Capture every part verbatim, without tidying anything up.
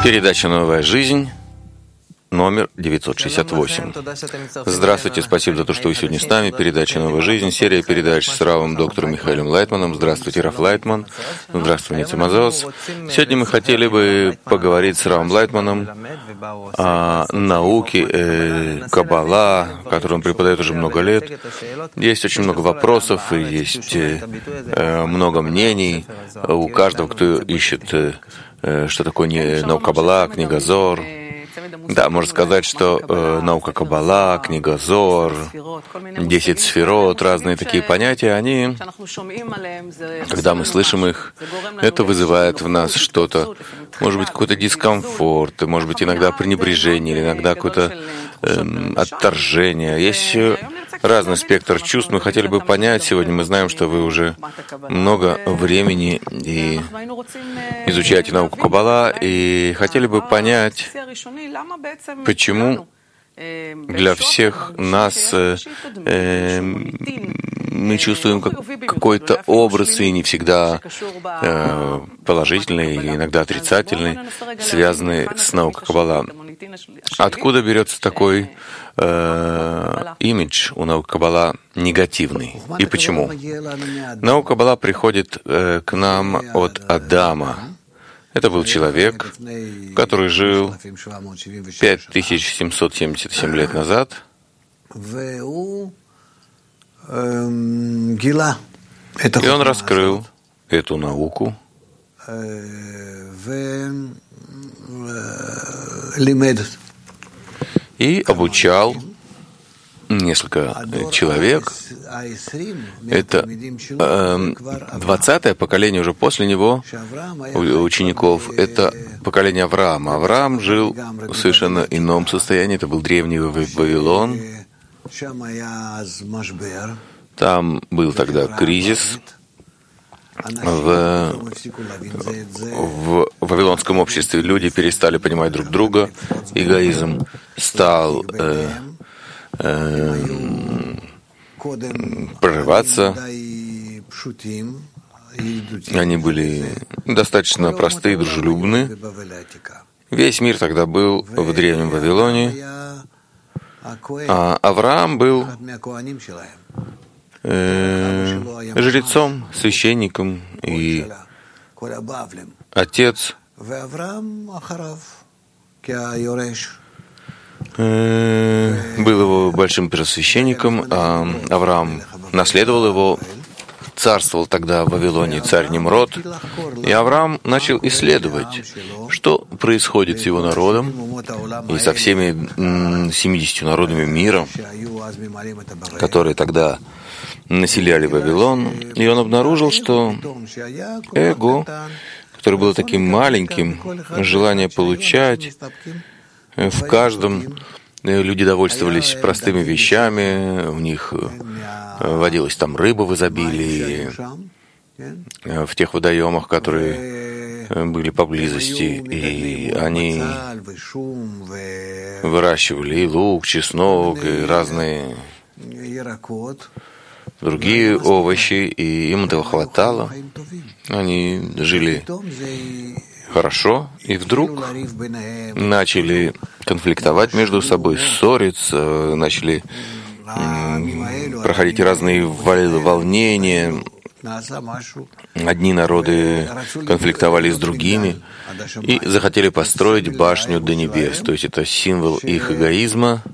Передача «Новая жизнь», номер девятьсот шестьдесят восемь. Здравствуйте, спасибо за то, что вы сегодня с нами. Передача «Новая жизнь», серия передач с Равом доктором Михаилом Лайтманом. Здравствуйте, Рав Лайтман. Здравствуйте, Мазос. Сегодня мы хотели бы поговорить с Равом Лайтманом о науке э, Каббала, которую он преподает уже много лет. Есть очень много вопросов, и есть э, много мнений у каждого, кто ищет, э, что такое не наука Каббала, книга Зор. Да, можно сказать, что э, наука Каббала, книга Зор, десять сферот, разные такие понятия, они, когда мы слышим их, это вызывает в нас что-то, может быть, какой-то дискомфорт, может быть, иногда пренебрежение, иногда какое-то э, отторжение. Есть разный спектр чувств. Мы хотели бы понять сегодня, мы знаем, что вы уже много времени и изучаете науку Каббала, и хотели бы понять, почему для всех нас э, э, мы чувствуем как, какой-то образ, и не всегда э, положительный, иногда отрицательный, связанный с наукой Каббала. Откуда берется такой э, имидж у науки Каббала негативный? И почему? Наука Каббала приходит э, к нам от Адама. Это был человек, который жил пять тысяч семьсот семьдесят семь лет назад, и он раскрыл эту науку и обучал несколько человек. Это двадцатое поколение уже после него учеников. Это поколение Авраама. Авраам жил в совершенно ином состоянии. Это был древний Вавилон. Там был тогда кризис. В, в вавилонском обществе люди перестали понимать друг друга. Эгоизм стал э, прорываться. Они были достаточно простые, дружелюбны. Весь мир тогда был в древнем Вавилоне, а Авраам был э, жрецом, священником и отец. Был его большим первосвященником, а Авраам наследовал его, царствовал тогда в Вавилоне царь Нимрод, и Авраам начал исследовать, что происходит с его народом и со всеми семьюдесятью народами мира, которые тогда населяли Вавилон, и он обнаружил, что эго, которое было таким маленьким, желание получать, в каждом люди довольствовались простыми вещами, у них водилась там рыба в изобилии, в тех водоемах, которые были поблизости, и они выращивали и лук, чеснок, и разные другие овощи, и им этого хватало. Они жили хорошо, и вдруг начали конфликтовать между собой, ссориться, начали м, проходить разные волнения. Одни народы конфликтовали с другими и захотели построить башню до небес. То есть это символ их эгоизма.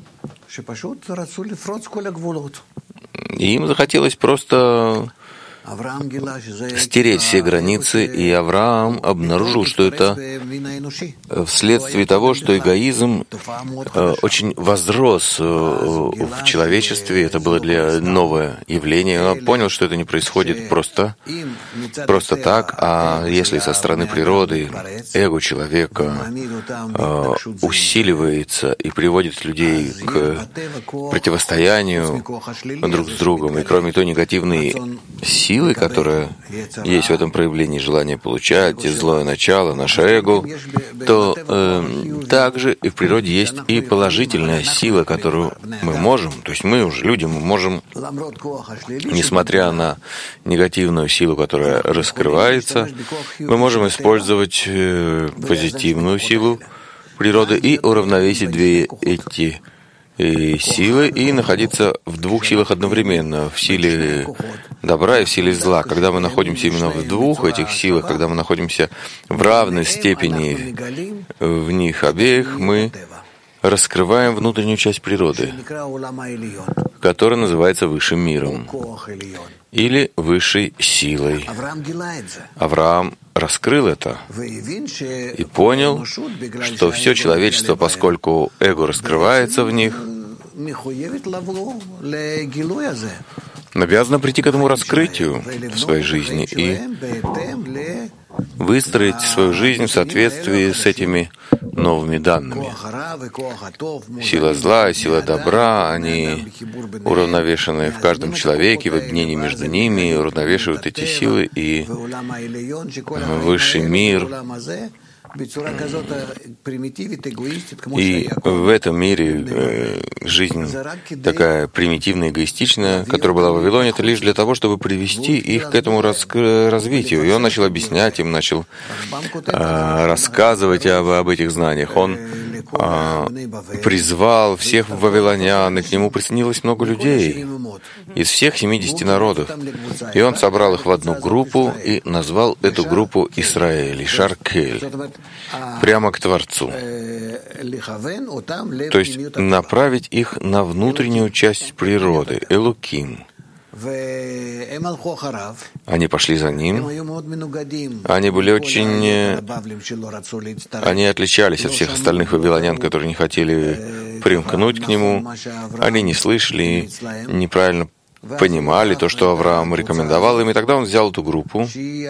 И им захотелось просто стереть все границы, и Авраам обнаружил, что это вследствие того, что эгоизм очень возрос в человечестве, это было для новое явление. Он понял, что это не происходит просто, просто так, а если со стороны природы эго человека усиливается и приводит людей к противостоянию друг с другом, и кроме того, негативный силы, которая есть в этом проявлении желания получать, злое начало, наше эго, то э, также и в природе есть и положительная сила, которую мы можем, то есть мы уже люди, мы можем, несмотря на негативную силу, которая раскрывается, мы можем использовать э, позитивную силу природы и уравновесить две эти и силы и находиться в двух силах одновременно, в силе добра и в силе зла. Когда мы находимся именно в двух этих силах, когда мы находимся в равной степени в них обеих, мы раскрываем внутреннюю часть природы, которая называется высшим миром или высшей силой. Авраам раскрыл это и понял, что все человечество, поскольку эго раскрывается в них, обязано прийти к этому раскрытию в своей жизни и выстроить свою жизнь в соответствии с этими новыми данными. Сила зла и сила добра, они уравновешены в каждом человеке, в объединении между ними, уравновешивают эти силы, и высший мир. И в этом мире э, жизнь такая примитивная, эгоистичная, которая была в Вавилоне, это лишь для того, чтобы привести их к этому раск- развитию. И он начал объяснять им, начал э, рассказывать об, об этих знаниях. Он э, призвал всех вавилонян, и к нему присоединилось много людей из всех семидесяти народов. И он собрал их в одну группу и назвал эту группу Исраэль, Шаркель, прямо к Творцу. То есть направить их на внутреннюю часть природы, Элоким. Они пошли за ним. Они были очень... Они отличались от всех остальных вавилонян, которые не хотели примкнуть к нему. Они не слышали, неправильно понимали то, что Авраам рекомендовал им, и тогда он взял эту группу, и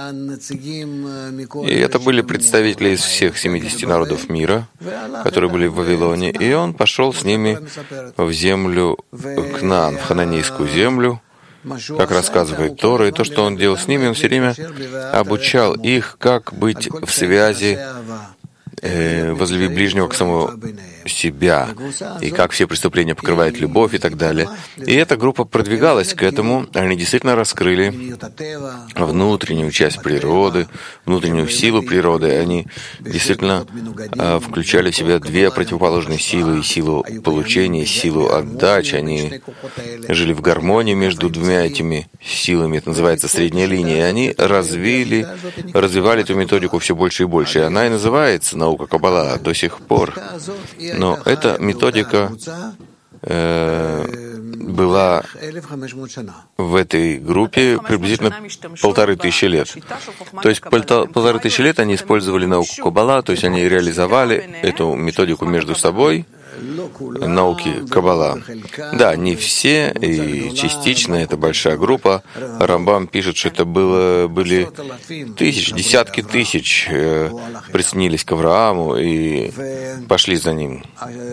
это были представители из всех семидесяти народов мира, которые были в Вавилоне, и он пошел с ними в землю Кнаан, в хананейскую землю, как рассказывает Тора, и то, что он делал с ними, он все время обучал их, как быть в связи, э, возлюби ближнего к самому себя, и как все преступления покрывает любовь и так далее. И эта группа продвигалась к этому, они действительно раскрыли внутреннюю часть природы, внутреннюю силу природы. Они действительно э, включали в себя две противоположные силы, силу получения, и силу отдачи. Они жили в гармонии между двумя этими силами, это называется средняя линия. И они развили, развивали эту методику все больше и больше. И она и называется наука Каббала до сих пор. Но эта методика э, была в этой группе приблизительно полторы тысячи лет. То есть полта, полторы тысячи лет они использовали науку Каббала, то есть они реализовали эту методику между собой, науки Каббала. Да, не все, и частично, это большая группа. Рамбам пишет, что это было, были тысячи, десятки тысяч э, присоединились к Аврааму и пошли за ним.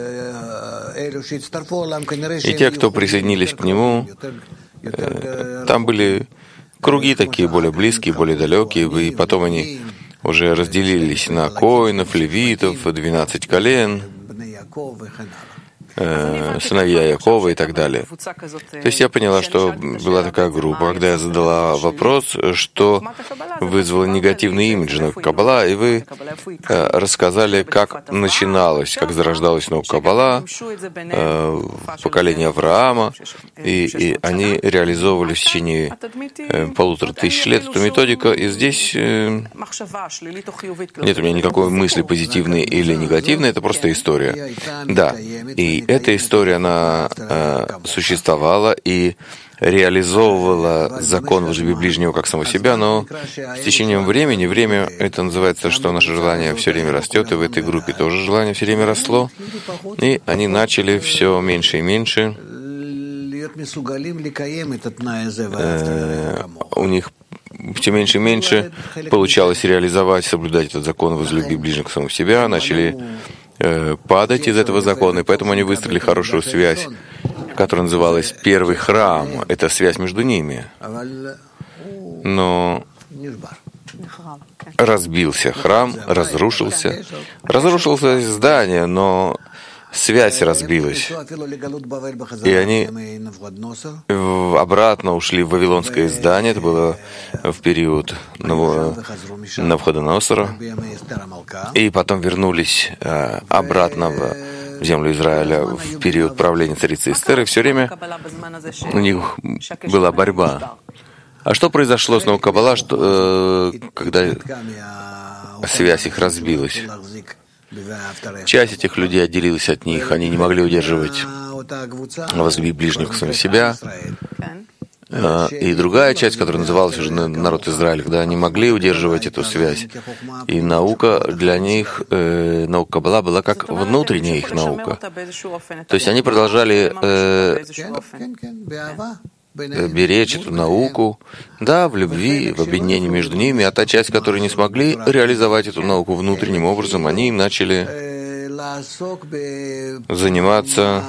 И те, кто присоединились к нему, э, там были круги такие более близкие, более далекие, и потом они уже разделились на коинов, левитов, двенадцать колен, э, сыновья Якова и так далее. То есть я поняла, что была такая группа, когда я задала вопрос, что вызвало негативный имидж науки Каббала, и вы э, рассказали, как начиналось, как зарождалась наука Каббала э, в поколении Авраама, и, и они реализовывали в течение э, полутора тысяч лет эту методику, и здесь э, нет у меня никакой мысли позитивной или негативной, это просто история. Да, и эта история, она э, существовала и реализовывала закон возлюби ближнего как самого себя, но с течением времени, время, это называется, что наше желание все время растет, и в этой группе тоже желание все время росло, и они начали все меньше и меньше. Э, у них все меньше и меньше получалось реализовать, соблюдать этот закон возлюби ближнего к самому себя, начали падать из этого закона, и поэтому они выстроили хорошую связь которая называлась «Первый храм». Это связь между ними. Но разбился храм, разрушился. Разрушилось здание, но связь разбилась. И они обратно ушли в Вавилонское здание. Это было в период Навуходоносора. И потом вернулись обратно в землю Израиля в период правления царицы Эстеры. Все время у них была борьба. А что произошло с наукой Каббала, что, э, когда связь их разбилась? Часть этих людей отделилась от них, они не могли удерживать возлюби ближних самих себя. И другая часть, которая называлась уже народ Израиля, когда они могли удерживать эту связь. И наука для них, э, наука Каббала была как внутренняя их наука. То есть они продолжали э, беречь эту науку, да, в любви, в объединении между ними, а та часть, которая не смогли реализовать эту науку внутренним образом, они начали заниматься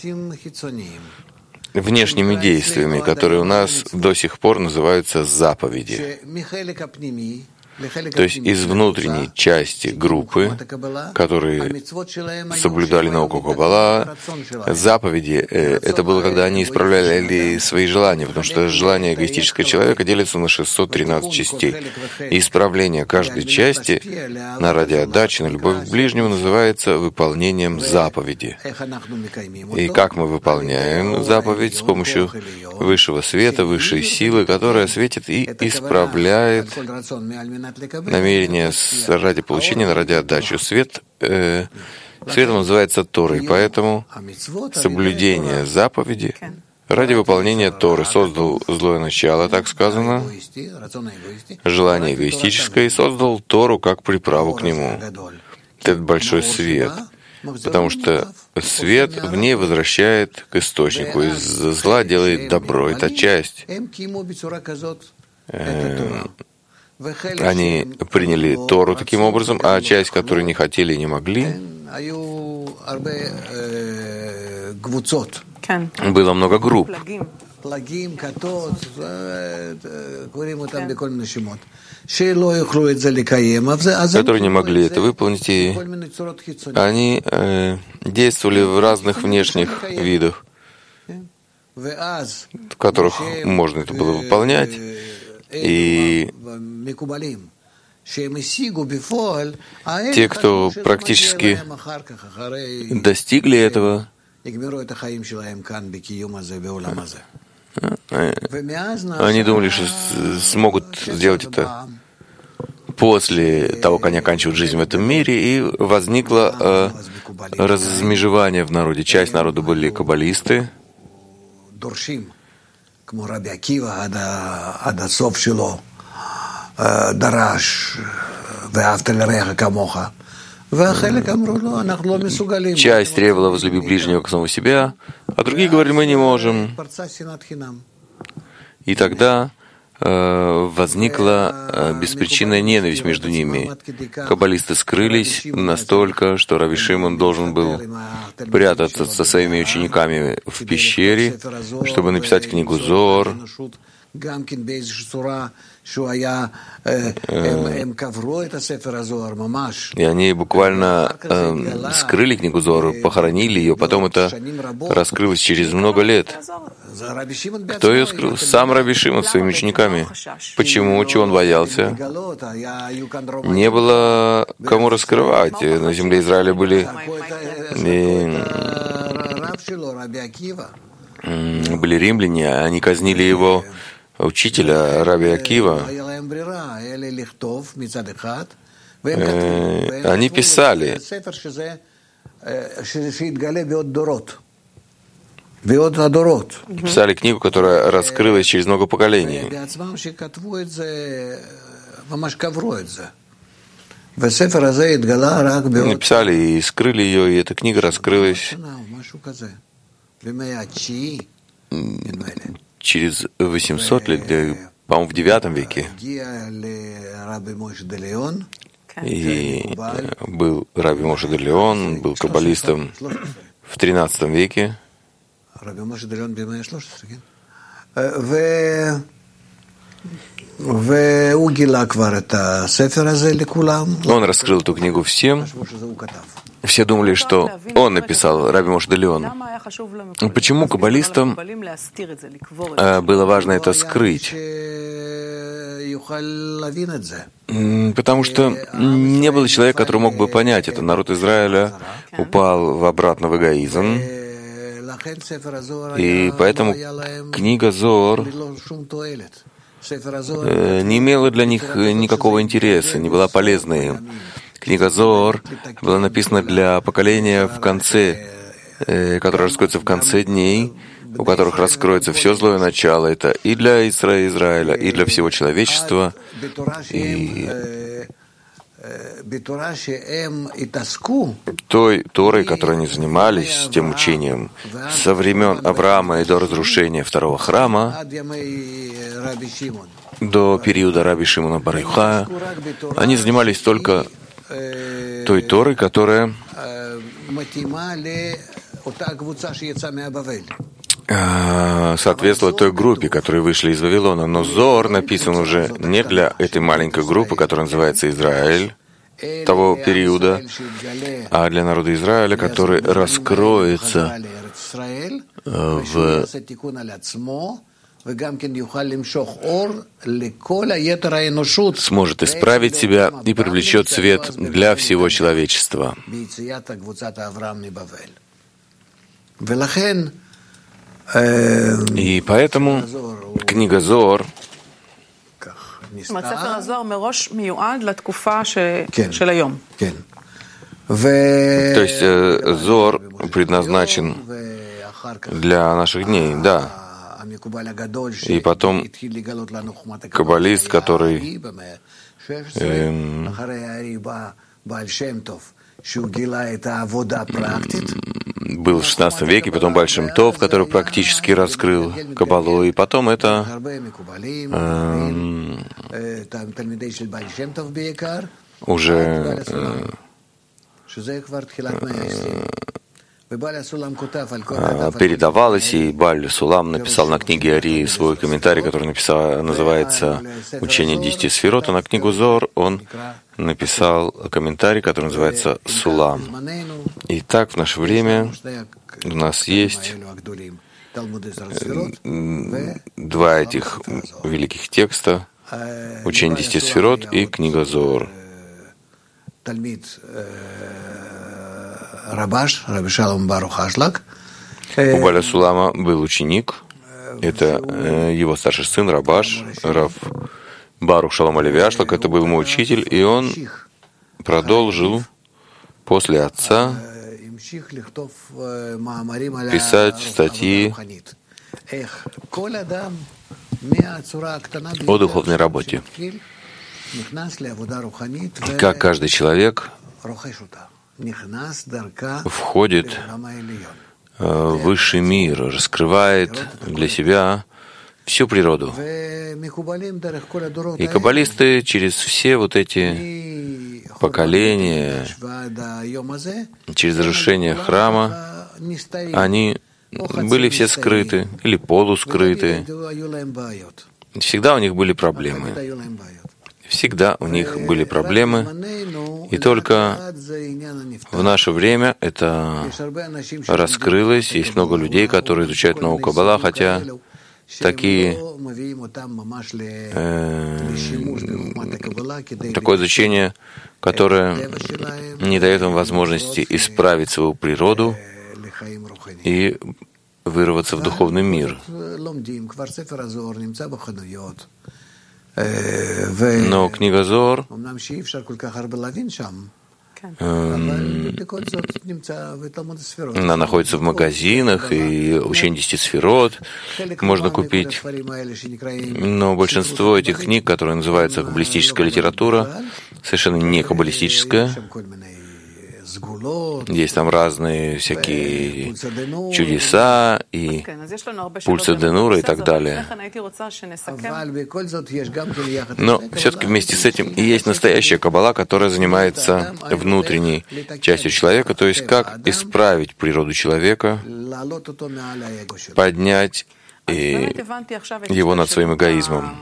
внешними действиями, которые у нас до сих пор называются заповеди. То есть из внутренней части группы, которые соблюдали науку Каббала, заповеди, это было, когда они исправляли свои желания, потому что желание эгоистического человека делится на шестьсот тринадцать частей. И исправление каждой части на ради отдачи, на любовь к ближнему называется выполнением заповеди. И как мы выполняем заповедь? С помощью высшего света, высшей силы, которая светит и исправляет намерение ради получения, ради отдачи. Свет, э, светом называется Торой, поэтому соблюдение заповеди ради выполнения Торы создал злое начало, так сказано, желание эгоистическое, и создал Тору как приправу к нему. Это большой свет, потому что свет в ней возвращает к источнику, из зла делает добро. Это часть. Э, Они приняли Тору таким образом, а часть, которую не хотели и не могли, было много групп, которые не могли это выполнить, и они э, действовали в разных внешних видах, в которых можно это было выполнять. И те, кто практически достигли этого, они думали, что смогут сделать это после того, как они оканчивают жизнь в этом мире, и возникло э, размежевание в народе. Часть народа были каббалисты, часть требовала возлюби ближнего к самому себя, а другие говорили, мы не можем. И тогда э, возникла э, беспричинная ненависть между ними. Каббалисты скрылись настолько, что Раби Шимон должен был прятаться со своими учениками в пещере, чтобы написать книгу Зоар. И они буквально э, скрыли книгу Зоар, похоронили ее, потом это раскрылось через много лет. Кто ее скрыл? Сам Раби Шимон своими учениками. Почему? Чего он боялся? Не было кому раскрывать. На земле Израиля были, и, были римляне, они казнили его учителя Раби Акива. Э, они писали, писали книгу, которая раскрылась через много поколений. Написали и скрыли ее, и эта книга раскрылась через восемьсот лет, по-моему, в девятом веке. И был Раби Моше де Леон, был каббалистом в тринадцатом веке. Он раскрыл эту книгу всем. Все думали, что он написал, Раби Моше де Леон. Почему каббалистам было важно это скрыть? Потому что не было человека, который мог бы понять это. Народ Израиля упал в обратно в эгоизм. И поэтому книга Зоар не имела для них никакого интереса, не была полезной им. Книга Зоар была написана для поколения в конце, которое раскроется в конце дней, у которых раскроется все злое начало. Это и для Исра- Израиля, и для всего человечества. И той Торой, которой они занимались, тем учением, со времен Авраама и до разрушения второго храма, до периода Раби Шимона бар Йохая, они занимались только той Торой, которая соответствовала той группе, которые вышли из Вавилона. Но Зоар написан уже не для этой маленькой группы, которая называется Израиль, того периода, а для народа Израиля, который раскроется в сможет исправить себя и привлечет свет для всего человечества. И поэтому книга Зоар то есть Зоар предназначен для наших дней, да. И потом каббалист, который эм, был в шестнадцатом веке, потом Бааль Шем Тов, который практически раскрыл Каббалу, и потом это эм, уже э, передавалось, и Бааль Сулам написал на книге Арии свой комментарий, который написал, называется «Учение десяти сферот», а на книгу Зоар он написал комментарий, который называется «Сулам». И так в наше время у нас есть два этих великих текста «Учение десяти сферот» и книга Зоар. Рабаш, Раби Шалом Барух Ашлак. У Бааля Сулама был ученик, это э, его старший сын Рабаш, Рав Барух Шалом Алеви Ашлак, это был ему учитель, и он продолжил после отца писать статьи о духовной работе. Как каждый человек входит в высший мир, раскрывает для себя всю природу. И каббалисты через все вот эти поколения, через разрушение храма, они были все скрыты или полускрыты. Всегда у них были проблемы. Всегда у них были проблемы, и только в наше время это раскрылось. Есть много людей, которые изучают науку Каббала, хотя такие, э, такое изучение, которое не дает им возможности исправить свою природу и вырваться в духовный мир. Но книга Зоар, она находится в магазинах, и учение десяти сферот можно купить. Но большинство этих книг, которые называются каббалистическая литература, совершенно не каббалистическая. Есть там разные всякие чудеса и пульса Денура и так далее. Но все-таки вместе с этим и есть настоящая каббала, которая занимается внутренней частью человека, то есть как исправить природу человека, поднять и его над своим эгоизмом.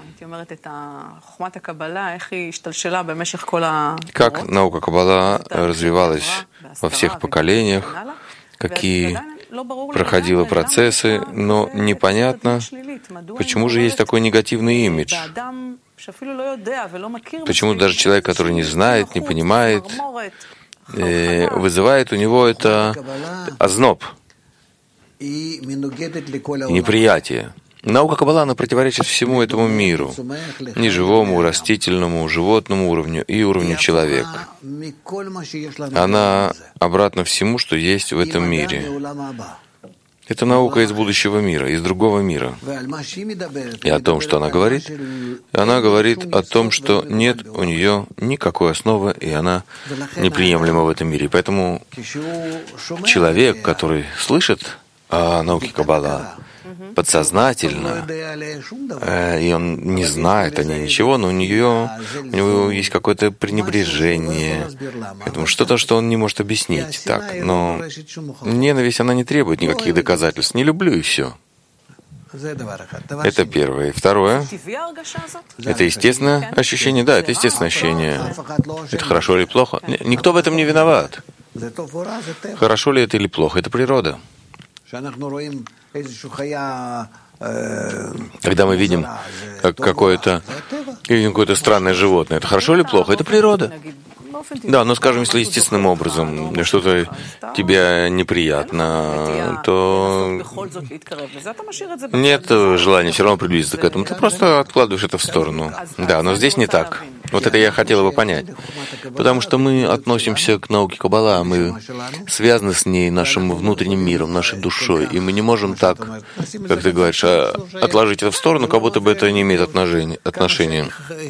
Как наука Каббала развивалась во всех поколениях, какие проходила процессы, но непонятно, почему же есть такой негативный имидж. Почему даже человек, который не знает, не понимает, вызывает у него это озноб и неприятие. Наука Каббала, она противоречит всему этому миру, неживому, растительному, животному уровню и уровню человека. Она обратна всему, что есть в этом мире. Это наука из будущего мира, из другого мира. И о том, что она говорит, она говорит о том, что нет у нее никакой основы, и она неприемлема в этом мире. Поэтому человек, который слышит о науке Каббала, подсознательно, и он не знает о ней ничего, но у нее, у него есть какое-то пренебрежение, поэтому что-то, что он не может объяснить. Так, но ненависть, она не требует никаких доказательств. Не люблю, и все. Это первое. И второе, это естественное ощущение. Да, это естественное ощущение. Это хорошо или плохо? Никто в этом не виноват. Хорошо ли это или плохо? Это природа. Когда мы видим какое-то какое-то странное животное, это хорошо или плохо? Это природа. Да, но, скажем, если естественным образом что-то тебе неприятно, то нет желания все равно приблизиться к этому. Ты просто откладываешь это в сторону. Да, но здесь не так. Вот это я хотел бы понять. Потому что мы относимся к науке Каббала, мы связаны с ней, нашим внутренним миром, нашей душой, и мы не можем так, как ты говоришь, отложить это в сторону, как будто бы это не имеет отношения.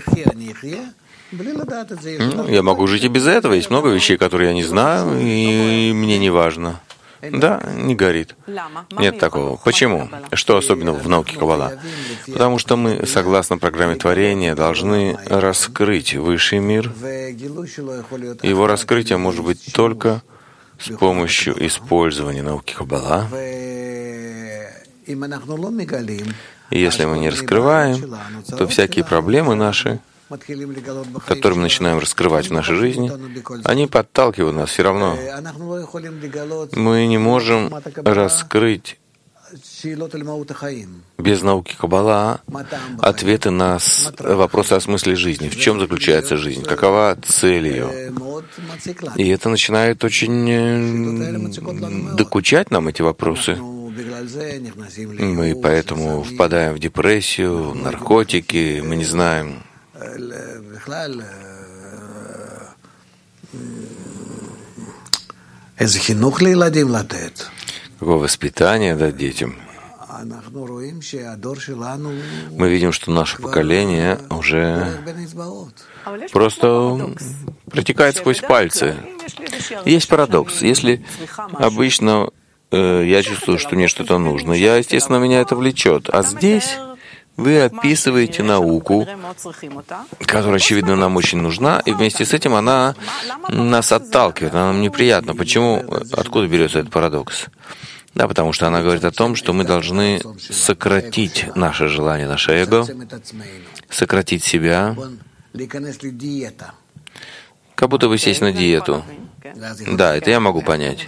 Ну, я могу жить и без этого. Есть много вещей, которые я не знаю, и мне не важно. Да, не горит. Нет такого. Почему? Что особенно в науке Каббала? Потому что мы, согласно программе творения, должны раскрыть высший мир. Его раскрытие может быть только с помощью использования науки Каббала. И если мы не раскрываем, то всякие проблемы наши, которые мы начинаем раскрывать в нашей жизни, они подталкивают нас все равно. Мы не можем раскрыть без науки Каббала ответы на вопросы о смысле жизни. В чем заключается жизнь? Какова цель ее? И это начинает очень докучать нам, эти вопросы. Мы поэтому впадаем в депрессию, наркотики, мы не знаем, какое воспитание дать детям. Мы видим, что наше поколение уже просто протекает сквозь пальцы. Есть парадокс. Если обычно э, я чувствую, что мне что-то нужно, я, естественно, меня это влечет. А здесь вы описываете науку, которая, очевидно, нам очень нужна, и вместе с этим она нас отталкивает, она нам неприятна. Почему? Откуда берется этот парадокс? Да, потому что она говорит о том, что мы должны сократить наше желание, наше эго, сократить себя, как будто бы сесть на диету. Да, это я могу понять.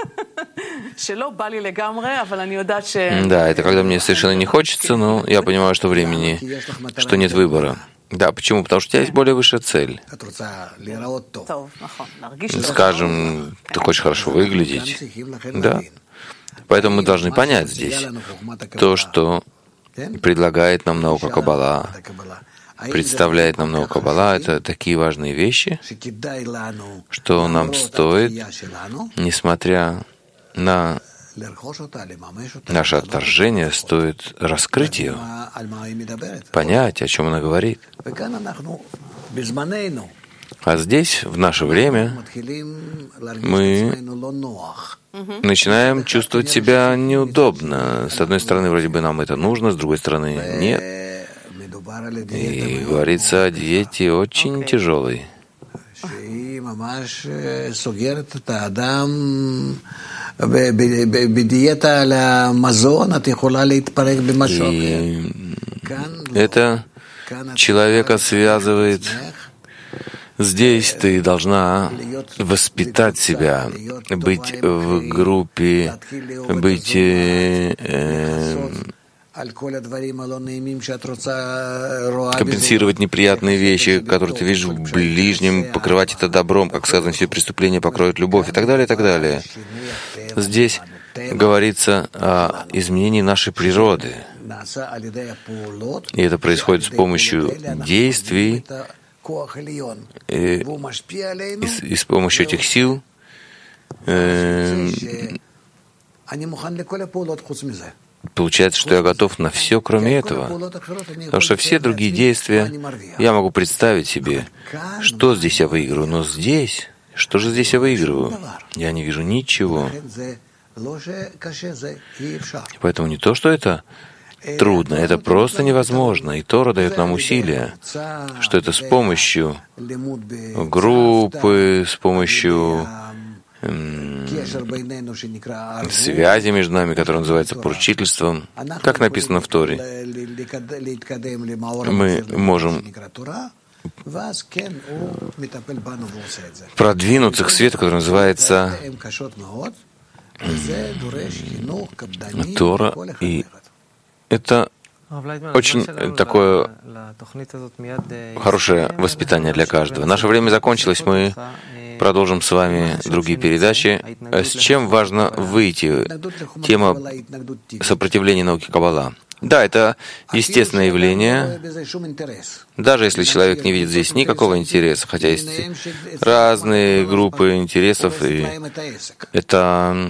Да, это когда мне совершенно не хочется, но я понимаю, что времени, что нет выбора. Да, почему? Потому что у тебя есть более высшая цель. Скажем, ты хочешь хорошо выглядеть. Да. Поэтому мы должны понять здесь то, что предлагает нам наука Каббала, представляет нам наука Каббала, это такие важные вещи, что нам стоит, несмотря на наше отторжение, стоит раскрыть ее, понять, о чем она говорит. А здесь, в наше время, мы начинаем чувствовать себя неудобно. С одной стороны, вроде бы нам это нужно, с другой стороны, нет. И говорится о диете очень тяжелой. И это человека связывает. Здесь ты должна воспитать себя, быть в группе, быть э, э, компенсировать неприятные вещи, которые ты видишь в ближнем, покрывать это добром, как сказано, все преступления покроют любовь и так далее, и так далее. Здесь говорится о изменении нашей природы. И это происходит с помощью действий, и, и, и с помощью этих сил э, получается, что я готов на все, кроме этого. Потому что все другие действия я могу представить себе, что здесь я выигрываю. Но здесь, что же здесь я выигрываю? Я не вижу ничего. Поэтому не то, что это трудно, это просто невозможно. И Тора дает нам усилия, что это с помощью группы, с помощью м- связи между нами, которая называется поручительством, как написано в Торе, мы можем продвинуться к свету, который называется Тора, и это очень такое хорошее воспитание для каждого. Наше время закончилось, мы продолжим с вами другие передачи. С чем важно выйти? Тема сопротивления науке Каббала. Да, это естественное явление, даже если человек не видит здесь никакого интереса, хотя есть разные группы интересов, и это,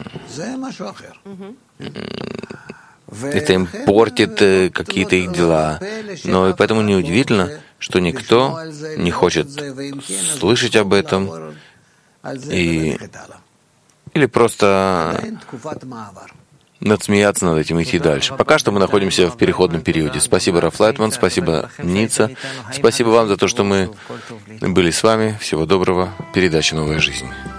это им портит какие-то их дела. Но и поэтому неудивительно, что никто не хочет слышать об этом и, или просто надсмеяться над этим и идти дальше. Пока что мы находимся в переходном периоде. Спасибо, Раф Лайтман, спасибо, Ница. Спасибо вам за то, что мы были с вами. Всего доброго. Передача «Новая жизнь».